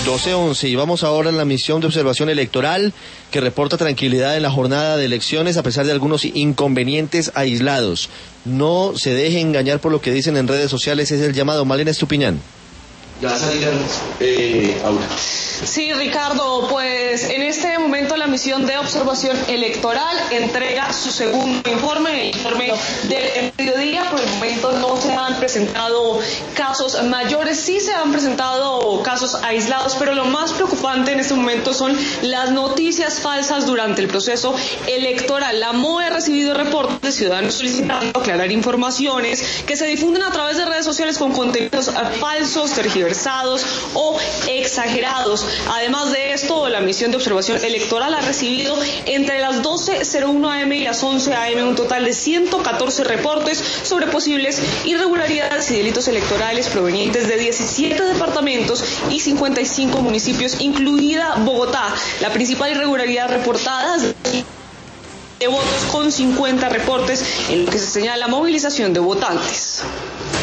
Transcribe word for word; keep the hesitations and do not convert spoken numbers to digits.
doce once, y vamos ahora en la misión de observación electoral que reporta tranquilidad en la jornada de elecciones a pesar de algunos inconvenientes aislados. No se deje engañar por lo que dicen en redes sociales, es el llamado. Malena Estupiñán. Ya va a salir eh, Aura. Sí, Ricardo, pues en este momento la misión de observación electoral entrega su segundo informe, el informe del mediodía. Por el momento no se han presentado casos mayores, sí se han presentado casos aislados, pero lo más preocupante en este momento son las noticias falsas durante el proceso electoral. La M O E ha recibido reportes de ciudadanos solicitando aclarar informaciones que se difunden a través de redes sociales con contenidos falsos, tergiversados o exagerados. Además de esto, la misión de observación electoral ha recibido entre las doce cero uno a eme y las once a eme un total de ciento catorce reportes sobre posibles irregularidades y delitos electorales provenientes de diecisiete departamentos y cincuenta y cinco municipios, incluida Bogotá. La principal irregularidad reportada es de votos, con cincuenta reportes en lo que se señala movilización de votantes.